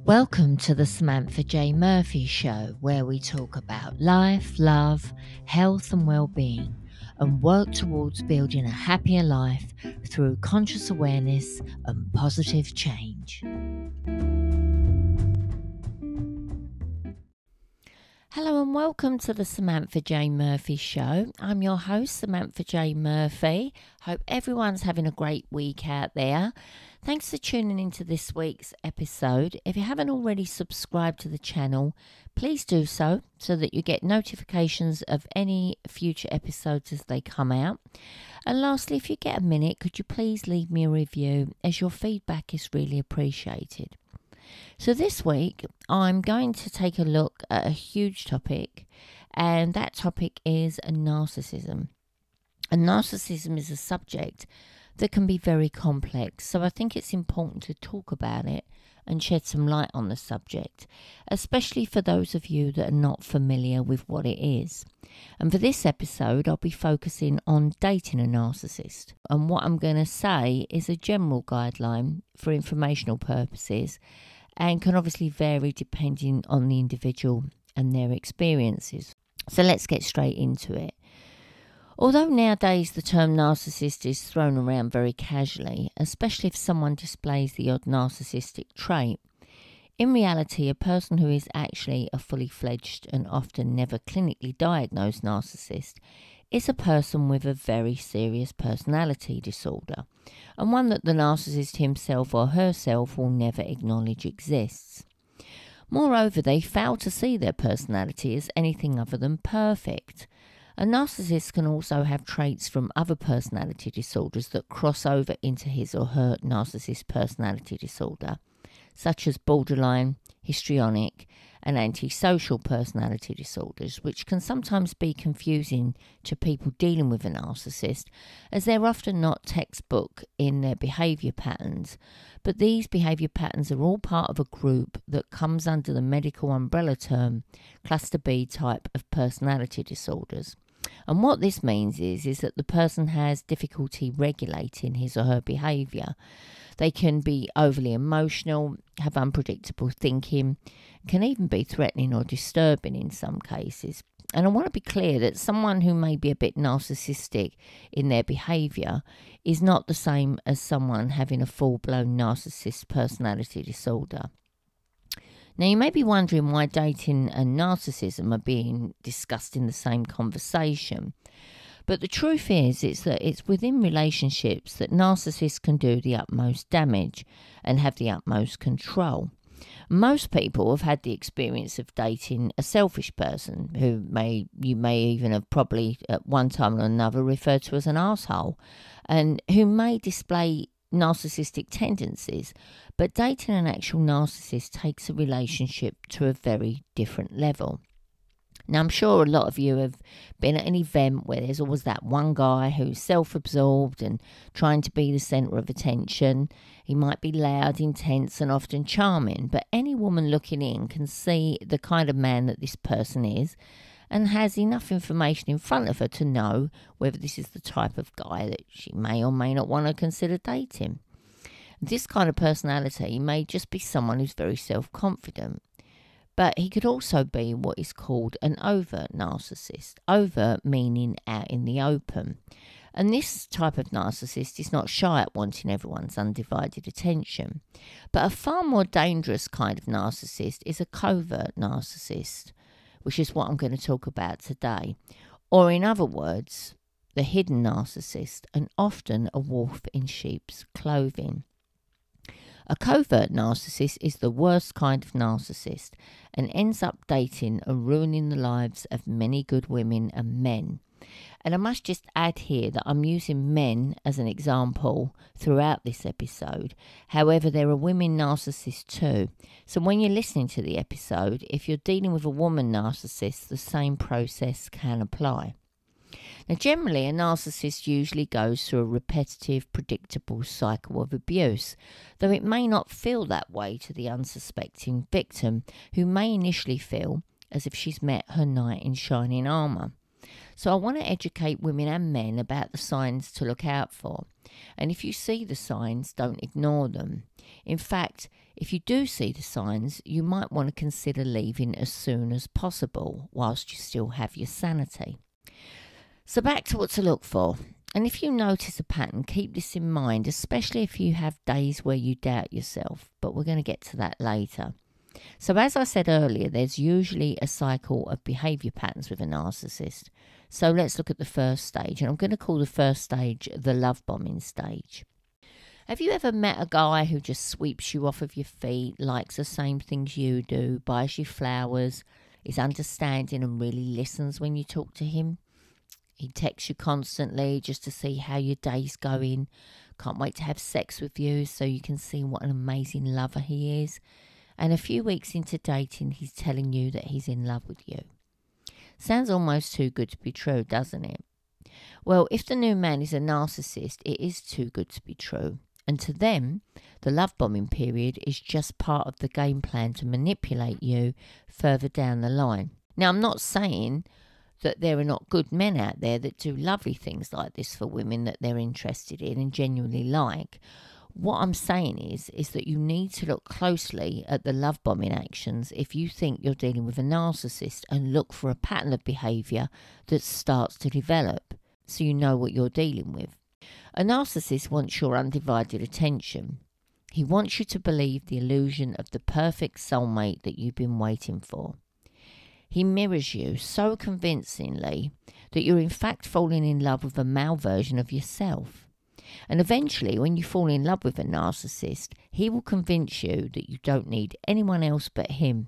Welcome to the Samantha J. Murphy Show, where we talk about life, love, health, and well-being, and work towards building a happier life through conscious awareness and positive change. Hello and welcome to the Samantha J. Murphy Show. I'm your host, Samantha J. Murphy. Hope everyone's having a great week out there. Thanks for tuning into this week's episode. If you haven't already subscribed to the channel, please do so that you get notifications of any future episodes as they come out. And lastly, if you get a minute, could you please leave me a review, as your feedback is really appreciated. So this week, I'm going to take a look at a huge topic, and that topic is narcissism. And narcissism is a subject that can be very complex, so I think it's important to talk about it and shed some light on the subject, especially for those of you that are not familiar with what it is. And for this episode, I'll be focusing on dating a narcissist. And what I'm going to say is a general guideline for informational purposes, and can obviously vary depending on the individual and their experiences. So let's get straight into it. Although nowadays the term narcissist is thrown around very casually, especially if someone displays the odd narcissistic trait, in reality a person who is actually a fully fledged and often never clinically diagnosed narcissist is a person with a very serious personality disorder, and one that the narcissist himself or herself will never acknowledge exists. Moreover, they fail to see their personality as anything other than perfect. A narcissist can also have traits from other personality disorders that cross over into his or her narcissist personality disorder, such as borderline, histrionic, and antisocial personality disorders, which can sometimes be confusing to people dealing with a narcissist, as they're often not textbook in their behaviour patterns. But these behaviour patterns are all part of a group that comes under the medical umbrella term Cluster B type of personality disorders. And what this means is that the person has difficulty regulating his or her behaviour. They can be overly emotional, have unpredictable thinking, can even be threatening or disturbing in some cases. And I want to be clear that someone who may be a bit narcissistic in their behaviour is not the same as someone having a full-blown narcissist personality disorder. Now, you may be wondering why dating and narcissism are being discussed in the same conversation. But the truth is that it's within relationships that narcissists can do the utmost damage and have the utmost control. Most people have had the experience of dating a selfish person who you may even have probably at one time or another referred to as an arsehole, and who may display narcissistic tendencies. But dating an actual narcissist takes a relationship to a very different level. Now, I'm sure a lot of you have been at an event where there's always that one guy who's self-absorbed and trying to be the centre of attention. He might be loud, intense, and often charming, but any woman looking in can see the kind of man that this person is and has enough information in front of her to know whether this is the type of guy that she may or may not want to consider dating. This kind of personality may just be someone who's very self-confident. But he could also be what is called an overt narcissist. Overt meaning out in the open. And this type of narcissist is not shy at wanting everyone's undivided attention. But a far more dangerous kind of narcissist is a covert narcissist, which is what I'm going to talk about today. Or in other words, the hidden narcissist, and often a wolf in sheep's clothing. A covert narcissist is the worst kind of narcissist and ends up dating and ruining the lives of many good women and men. And I must just add here that I'm using men as an example throughout this episode. However, there are women narcissists too. So when you're listening to the episode, if you're dealing with a woman narcissist, the same process can apply. Now, generally, a narcissist usually goes through a repetitive, predictable cycle of abuse, though it may not feel that way to the unsuspecting victim, who may initially feel as if she's met her knight in shining armour. So I want to educate women and men about the signs to look out for. And if you see the signs, don't ignore them. In fact, if you do see the signs, you might want to consider leaving as soon as possible whilst you still have your sanity. So back to what to look for. And if you notice a pattern, keep this in mind, especially if you have days where you doubt yourself. But we're going to get to that later. So as I said earlier, there's usually a cycle of behaviour patterns with a narcissist. So let's look at the first stage. And I'm going to call the first stage the love bombing stage. Have you ever met a guy who just sweeps you off of your feet, likes the same things you do, buys you flowers, is understanding and really listens when you talk to him? He texts you constantly just to see how your day's going. Can't wait to have sex with you so you can see what an amazing lover he is. And a few weeks into dating, he's telling you that he's in love with you. Sounds almost too good to be true, doesn't it? Well, if the new man is a narcissist, it is too good to be true. And to them, the love bombing period is just part of the game plan to manipulate you further down the line. Now, I'm not saying that there are not good men out there that do lovely things like this for women that they're interested in and genuinely like. What I'm saying is that you need to look closely at the love bombing actions if you think you're dealing with a narcissist, and look for a pattern of behaviour that starts to develop so you know what you're dealing with. A narcissist wants your undivided attention. He wants you to believe the illusion of the perfect soulmate that you've been waiting for. He mirrors you so convincingly that you're in fact falling in love with a male version of yourself. And eventually, when you fall in love with a narcissist, he will convince you that you don't need anyone else but him.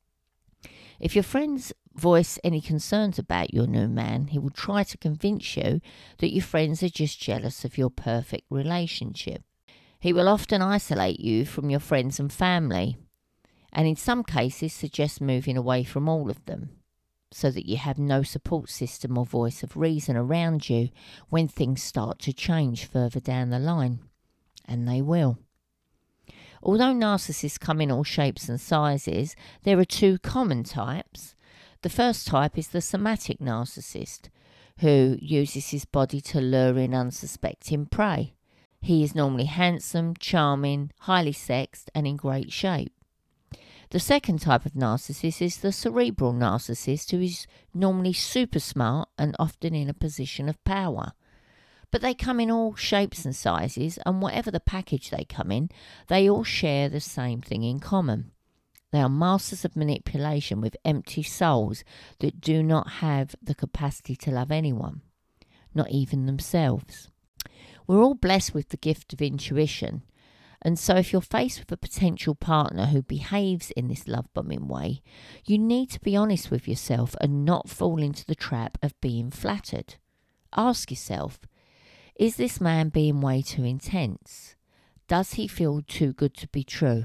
If your friends voice any concerns about your new man, he will try to convince you that your friends are just jealous of your perfect relationship. He will often isolate you from your friends and family, and in some cases suggest moving away from all of them, so that you have no support system or voice of reason around you when things start to change further down the line. And they will. Although narcissists come in all shapes and sizes, there are two common types. The first type is the somatic narcissist, who uses his body to lure in unsuspecting prey. He is normally handsome, charming, highly sexed, and in great shape. The second type of narcissist is the cerebral narcissist, who is normally super smart and often in a position of power. But they come in all shapes and sizes, and whatever the package they come in, they all share the same thing in common. They are masters of manipulation with empty souls that do not have the capacity to love anyone, not even themselves. We're all blessed with the gift of intuition. And so if you're faced with a potential partner who behaves in this love bombing way, you need to be honest with yourself and not fall into the trap of being flattered. Ask yourself, is this man being way too intense? Does he feel too good to be true?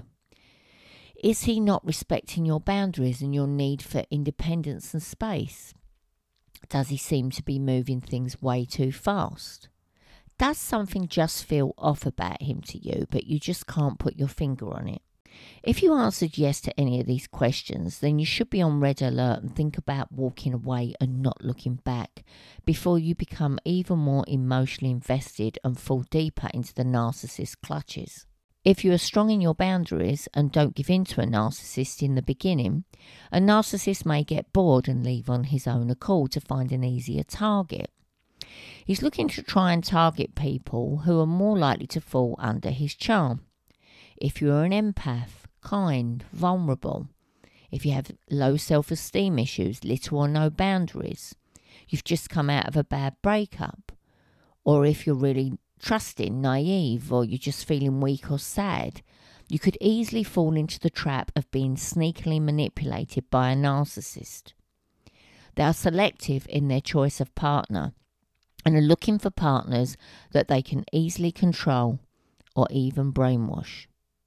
Is he not respecting your boundaries and your need for independence and space? Does he seem to be moving things way too fast? Does something just feel off about him to you, but you just can't put your finger on it? If you answered yes to any of these questions, then you should be on red alert and think about walking away and not looking back before you become even more emotionally invested and fall deeper into the narcissist's clutches. If you are strong in your boundaries and don't give in to a narcissist in the beginning, a narcissist may get bored and leave on his own accord to find an easier target. He's looking to try and target people who are more likely to fall under his charm. If you're an empath, kind, vulnerable, if you have low self-esteem issues, little or no boundaries, you've just come out of a bad breakup, or if you're really trusting, naive, or you're just feeling weak or sad, you could easily fall into the trap of being sneakily manipulated by a narcissist. They are selective in their choice of partner and are looking for partners that they can easily control or even brainwash.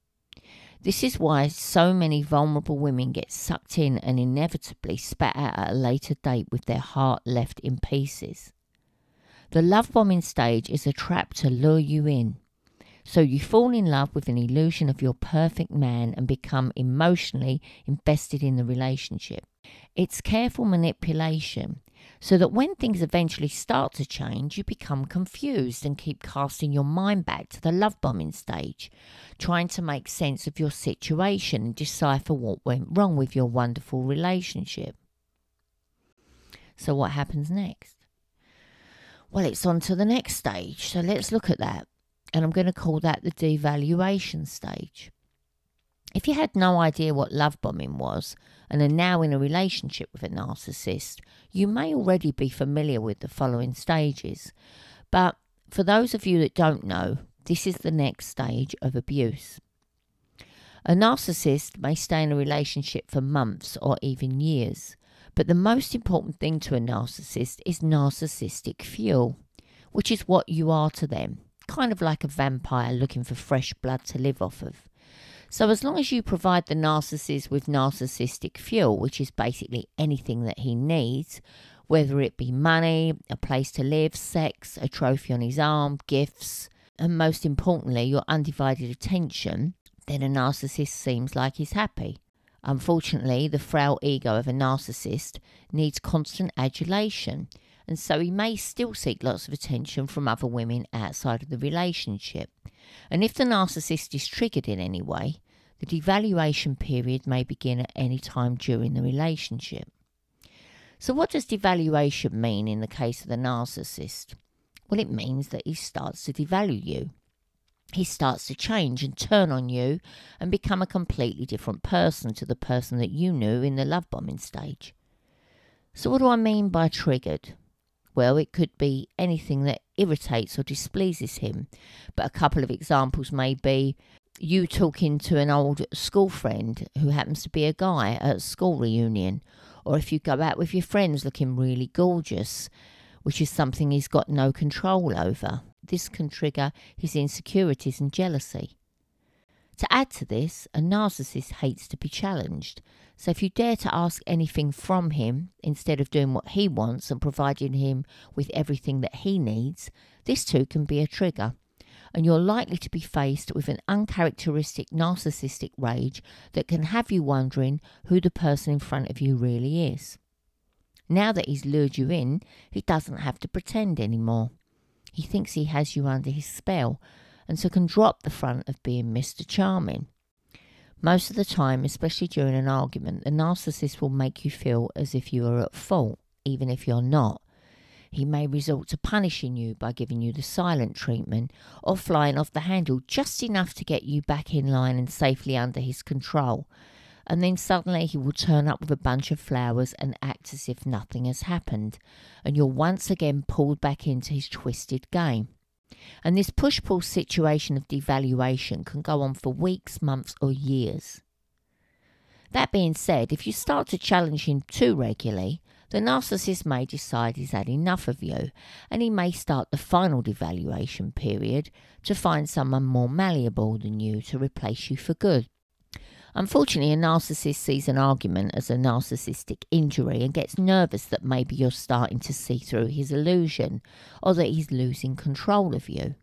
This is why so many vulnerable women get sucked in and inevitably spat out at a later date with their heart left in pieces. The love bombing stage is a trap to lure you in, so you fall in love with an illusion of your perfect man and become emotionally invested in the relationship. It's careful manipulation, so that when things eventually start to change, you become confused and keep casting your mind back to the love bombing stage, trying to make sense of your situation and decipher what went wrong with your wonderful relationship. So what happens next? Well, it's on to the next stage, so let's look at that. And I'm going to call that the devaluation stage. If you had no idea what love bombing was and are now in a relationship with a narcissist, you may already be familiar with the following stages. But for those of you that don't know, this is the next stage of abuse. A narcissist may stay in a relationship for months or even years, but the most important thing to a narcissist is narcissistic fuel, which is what you are to them, kind of like a vampire looking for fresh blood to live off of. So as long as you provide the narcissist with narcissistic fuel, which is basically anything that he needs, whether it be money, a place to live, sex, a trophy on his arm, gifts, and most importantly, your undivided attention, then a narcissist seems like he's happy. Unfortunately, the frail ego of a narcissist needs constant adulation, and so he may still seek lots of attention from other women outside of the relationship. And if the narcissist is triggered in any way, the devaluation period may begin at any time during the relationship. So what does devaluation mean in the case of the narcissist? Well, it means that he starts to devalue you. He starts to change and turn on you and become a completely different person to the person that you knew in the love bombing stage. So what do I mean by triggered? Well, it could be anything that irritates or displeases him. But a couple of examples may be you talking to an old school friend who happens to be a guy at a school reunion. Or if you go out with your friends looking really gorgeous, which is something he's got no control over. This can trigger his insecurities and jealousy. To add to this, a narcissist hates to be challenged. So if you dare to ask anything from him instead of doing what he wants and providing him with everything that he needs, this too can be a trigger. And you're likely to be faced with an uncharacteristic narcissistic rage that can have you wondering who the person in front of you really is. Now that he's lured you in, he doesn't have to pretend anymore. He thinks he has you under his spell, and so can drop the front of being Mr. Charming. Most of the time, especially during an argument, the narcissist will make you feel as if you are at fault, even if you're not. He may resort to punishing you by giving you the silent treatment or flying off the handle just enough to get you back in line and safely under his control. And then suddenly he will turn up with a bunch of flowers and act as if nothing has happened, and you're once again pulled back into his twisted game. And this push-pull situation of devaluation can go on for weeks, months or years. That being said, if you start to challenge him too regularly, the narcissist may decide he's had enough of you, and he may start the final devaluation period to find someone more malleable than you to replace you for good. Unfortunately, a narcissist sees an argument as a narcissistic injury and gets nervous that maybe you're starting to see through his illusion or that he's losing control of you.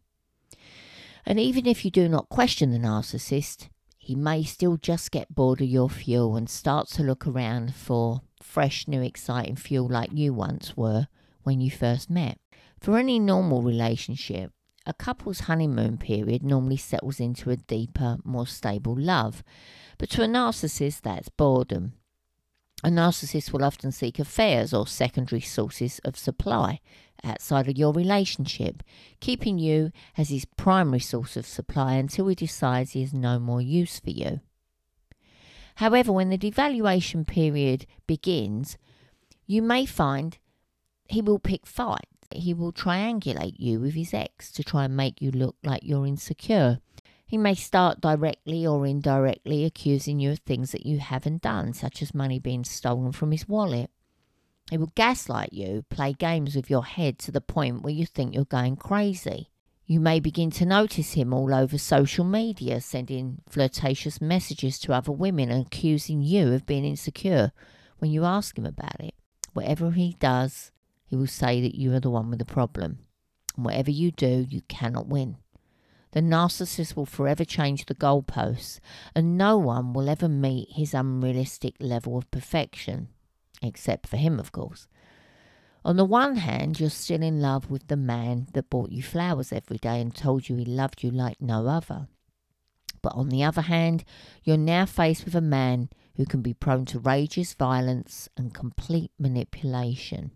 And even if you do not question the narcissist, he may still just get bored of your fuel and start to look around for fresh, new, exciting fuel like you once were when you first met. For any normal relationship, a couple's honeymoon period normally settles into a deeper, more stable love. But to a narcissist, that's boredom. A narcissist will often seek affairs or secondary sources of supply outside of your relationship, keeping you as his primary source of supply until he decides he has no more use for you. However, when the devaluation period begins, you may find he will pick fights. He will triangulate you with his ex to try and make you look like you're insecure. He may start directly or indirectly accusing you of things that you haven't done, such as money being stolen from his wallet. He will gaslight you, play games with your head to the point where you think you're going crazy. You may begin to notice him all over social media, sending flirtatious messages to other women and accusing you of being insecure when you ask him about it. Whatever he does, he will say that you are the one with the problem. And whatever you do, you cannot win. The narcissist will forever change the goalposts, and no one will ever meet his unrealistic level of perfection. except for him, of course. On the one hand, you're still in love with the man that bought you flowers every day and told you he loved you like no other. But on the other hand, you're now faced with a man who can be prone to rageous violence and complete manipulation.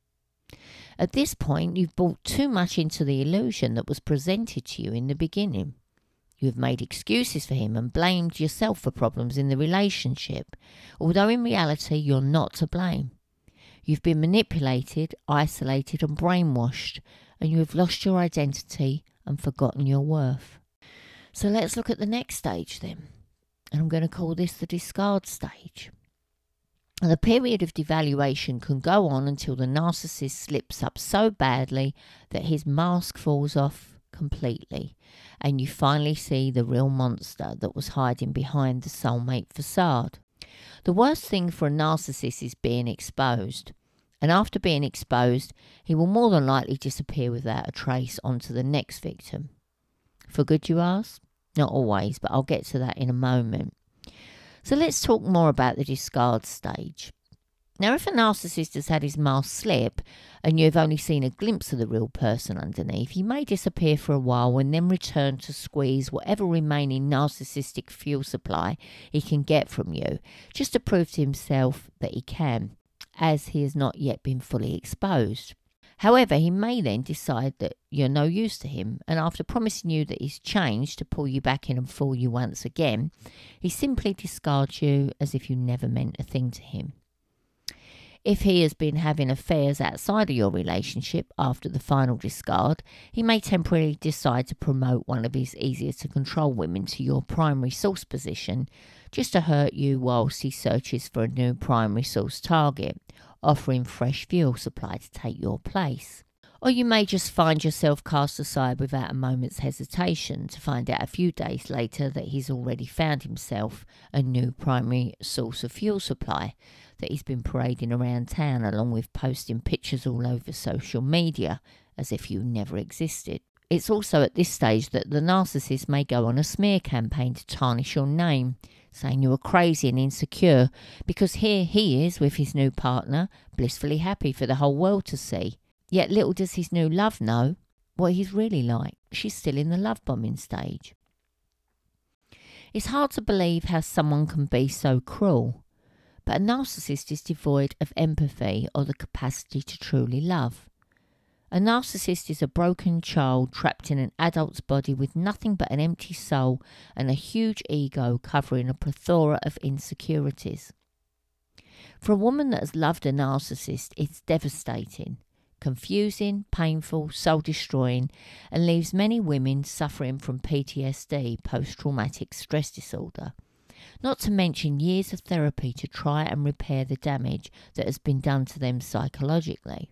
At this point, you've bought too much into the illusion that was presented to you in the beginning. You have made excuses for him and blamed yourself for problems in the relationship, although in reality you're not to blame. You've been manipulated, isolated and brainwashed, and you have lost your identity and forgotten your worth. So let's look at the next stage then. And I'm going to call this the discard stage. And the period of devaluation can go on until the narcissist slips up so badly that his mask falls off completely, and you finally see the real monster that was hiding behind the soulmate facade. The worst thing for a narcissist is being exposed. And after being exposed, he will more than likely disappear without a trace onto the next victim. For good, you ask? Not always, but I'll get to that in a moment. So let's talk more about the discard stage. Now, if a narcissist has had his mask slip and you've only seen a glimpse of the real person underneath, he may disappear for a while and then return to squeeze whatever remaining narcissistic fuel supply he can get from you, just to prove to himself that he can, as he has not yet been fully exposed. However, he may then decide that you're no use to him, and after promising you that he's changed to pull you back in and fool you once again, he simply discards you as if you never meant a thing to him. If he has been having affairs outside of your relationship after the final discard, he may temporarily decide to promote one of his easier to control women to your primary source position, just to hurt you whilst he searches for a new primary source target, offering fresh fuel supply to take your place. Or you may just find yourself cast aside without a moment's hesitation to find out a few days later that he's already found himself a new primary source of fuel supply that he's been parading around town, along with posting pictures all over social media as if you never existed. It's also at this stage that the narcissist may go on a smear campaign to tarnish your name, saying you are crazy and insecure because here he is with his new partner, blissfully happy for the whole world to see. Yet little does his new love know what he's really like. She's still in the love bombing stage. It's hard to believe how someone can be so cruel, but a narcissist is devoid of empathy or the capacity to truly love. A narcissist is a broken child trapped in an adult's body with nothing but an empty soul and a huge ego covering a plethora of insecurities. For a woman that has loved a narcissist, it's devastating, confusing, painful, soul-destroying, and leaves many women suffering from PTSD, post-traumatic stress disorder. Not to mention years of therapy to try and repair the damage that has been done to them psychologically.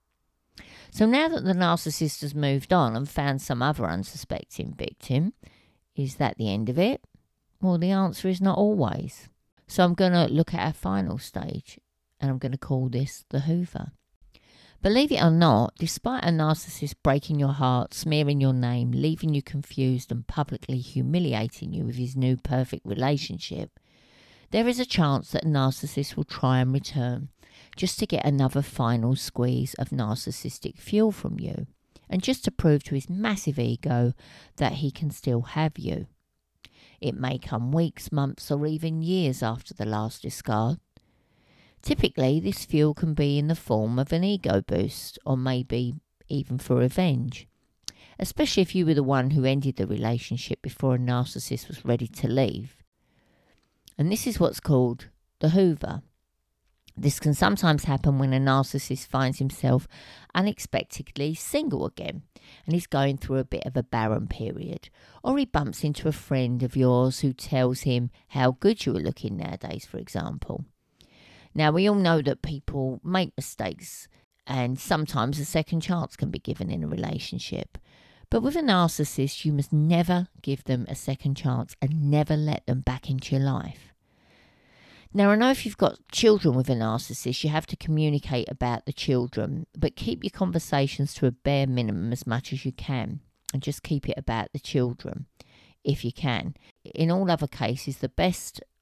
So now that the narcissist has moved on and found some other unsuspecting victim, is that the end of it? Well, the answer is not always. So I'm going to look at our final stage, and I'm going to call this the Hoover. Believe it or not, despite a narcissist breaking your heart, smearing your name, leaving you confused and publicly humiliating you with his new perfect relationship, there is a chance that a narcissist will try and return, just to get another final squeeze of narcissistic fuel from you, and just to prove to his massive ego that he can still have you. It may come weeks, months, or even years after the last discard. Typically, this fuel can be in the form of an ego boost, or maybe even for revenge, especially if you were the one who ended the relationship before a narcissist was ready to leave. And this is what's called the Hoover. This can sometimes happen when a narcissist finds himself unexpectedly single again and he's going through a bit of a barren period, or he bumps into a friend of yours who tells him how good you are looking nowadays, for example. Now, we all know that people make mistakes and sometimes a second chance can be given in a relationship. But with a narcissist, you must never give them a second chance and never let them back into your life. Now, I know if you've got children with a narcissist, you have to communicate about the children, but keep your conversations to a bare minimum as much as you can, and just keep it about the children if you can. In all other cases, the best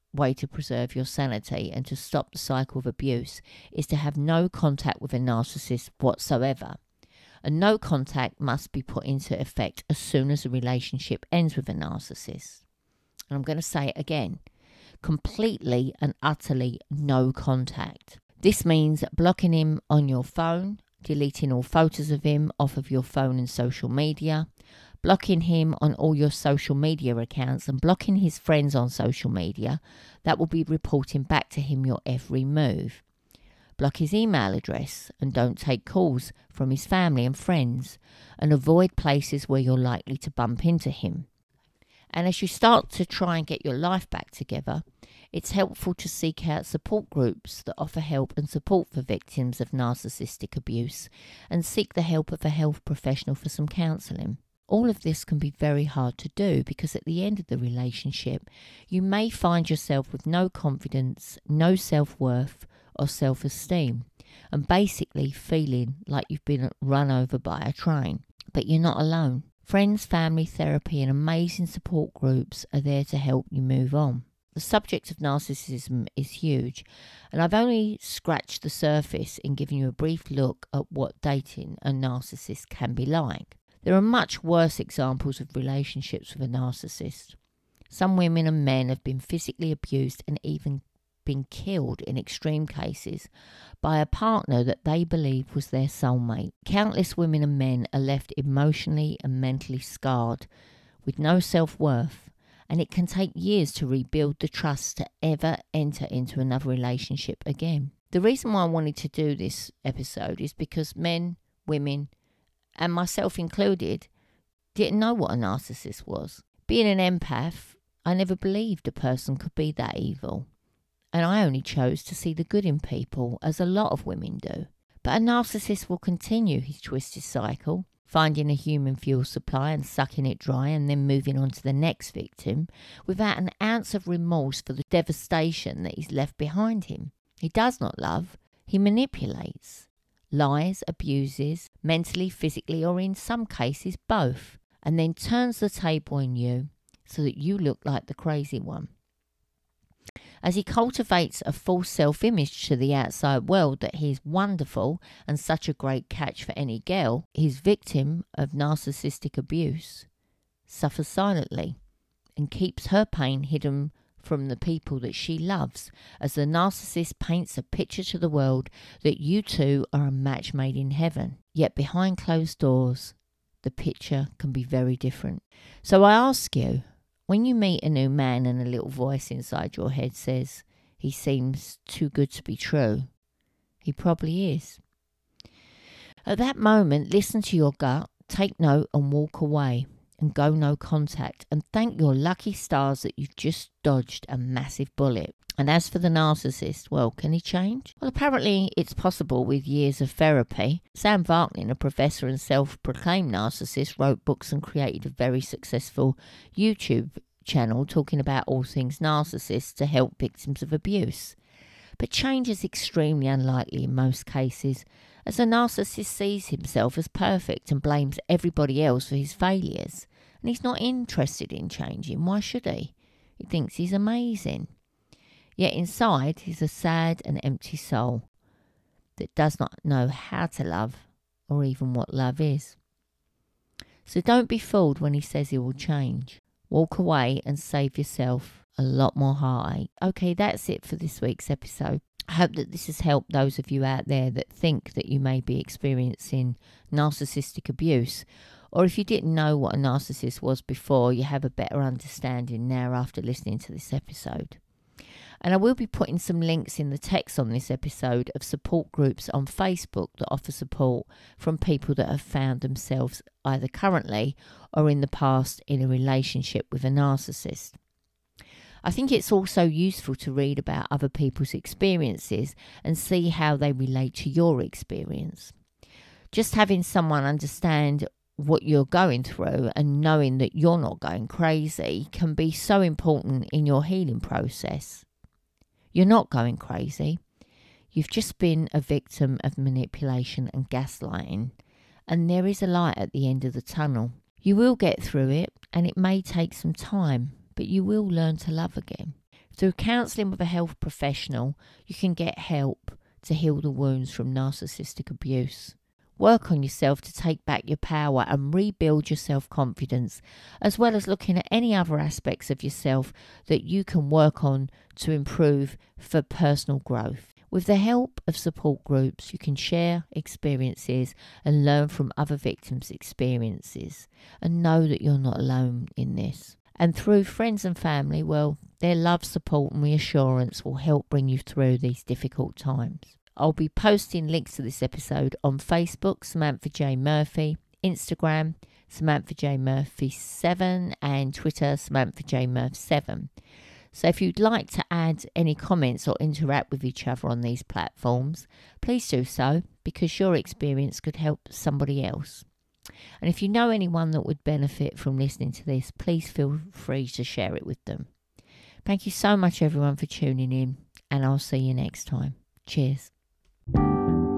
way to preserve your sanity and to stop the cycle of abuse is to have no contact with a narcissist whatsoever. And no contact must be put into effect as soon as a relationship ends with a narcissist. And I'm going to say it again, completely and utterly no contact. This means blocking him on your phone, deleting all photos of him off of your phone and social media, blocking him on all your social media accounts and blocking his friends on social media that will be reporting back to him your every move. Block his email address and don't take calls from his family and friends, and avoid places where you're likely to bump into him. And as you start to try and get your life back together, it's helpful to seek out support groups that offer help and support for victims of narcissistic abuse, and seek the help of a health professional for some counselling. All of this can be very hard to do because at the end of the relationship, you may find yourself with no confidence, no self-worth or self-esteem, and basically feeling like you've been run over by a train. But you're not alone. Friends, family, therapy and amazing support groups are there to help you move on. The subject of narcissism is huge, and I've only scratched the surface in giving you a brief look at what dating a narcissist can be like. There are much worse examples of relationships with a narcissist. Some women and men have been physically abused and even been killed in extreme cases by a partner that they believe was their soulmate. Countless women and men are left emotionally and mentally scarred with no self-worth, and it can take years to rebuild the trust to ever enter into another relationship again. The reason why I wanted to do this episode is because men, women, and myself included, didn't know what a narcissist was. Being an empath, I never believed a person could be that evil. And I only chose to see the good in people, as a lot of women do. But a narcissist will continue his twisted cycle, finding a human fuel supply and sucking it dry and then moving on to the next victim without an ounce of remorse for the devastation that he's left behind him. He does not love, he manipulates, lies, abuses, mentally, physically, or in some cases both, and then turns the table on you so that you look like the crazy one. As he cultivates a false self-image to the outside world that he is wonderful and such a great catch for any girl, his victim of narcissistic abuse suffers silently and keeps her pain hidden from the people that she loves, as the narcissist paints a picture to the world that you two are a match made in heaven. Yet behind closed doors, the picture can be very different. So I ask you, when you meet a new man and a little voice inside your head says, he seems too good to be true, he probably is. At that moment, listen to your gut, take note and walk away and go no contact, and thank your lucky stars that you've just dodged a massive bullet. And as for the narcissist, well, can he change? Well, apparently it's possible with years of therapy. Sam Vaknin, a professor and self-proclaimed narcissist, wrote books and created a very successful YouTube channel talking about all things narcissists to help victims of abuse. But change is extremely unlikely in most cases, as a narcissist sees himself as perfect and blames everybody else for his failures. And he's not interested in changing. Why should he? He thinks he's amazing. Yet inside, he's a sad and empty soul that does not know how to love or even what love is. So don't be fooled when he says he will change. Walk away and save yourself a lot more heartache. Okay, that's it for this week's episode. I hope that this has helped those of you out there that think that you may be experiencing narcissistic abuse. Or if you didn't know what a narcissist was before, you have a better understanding now after listening to this episode. And I will be putting some links in the text on this episode of support groups on Facebook that offer support from people that have found themselves either currently or in the past in a relationship with a narcissist. I think it's also useful to read about other people's experiences and see how they relate to your experience. Just having someone understand what you're going through and knowing that you're not going crazy can be so important in your healing process. You're not going crazy. You've just been a victim of manipulation and gaslighting, and there is a light at the end of the tunnel. You will get through it, and it may take some time, but you will learn to love again. Through counselling with a health professional, you can get help to heal the wounds from narcissistic abuse. Work on yourself to take back your power and rebuild your self-confidence, as well as looking at any other aspects of yourself that you can work on to improve for personal growth. With the help of support groups, you can share experiences and learn from other victims' experiences and know that you're not alone in this. And through friends and family, well, their love, support and reassurance will help bring you through these difficult times. I'll be posting links to this episode on Facebook, Samantha J. Murphy, Instagram, Samantha J. Murphy 7 and Twitter, Samantha J. Murphy 7. So if you'd like to add any comments or interact with each other on these platforms, please do so, because your experience could help somebody else. And if you know anyone that would benefit from listening to this, please feel free to share it with them. Thank you so much everyone for tuning in, and I'll see you next time. Cheers.